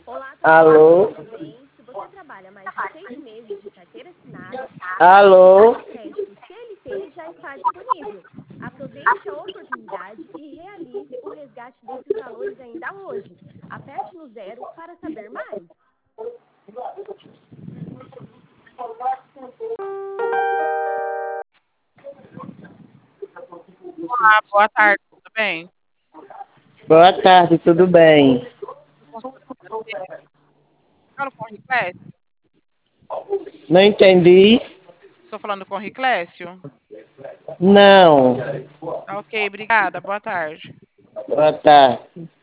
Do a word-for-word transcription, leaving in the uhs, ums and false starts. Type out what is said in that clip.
Olá, tudo bem? Alô? Tudo bem? Se você trabalha mais de seis meses de carteira assinada, o Alô? Crediário Crédito C L T já está disponível. Aproveite a oportunidade e realize o resgate desses valores ainda hoje. Aperte no zero para saber mais. Olá, boa tarde, tudo bem? Boa tarde, tudo bem? Falo com o Riclésio? Não entendi? Estou falando com o Riclésio? Não. Tá ok, obrigada, boa tarde. Boa tarde.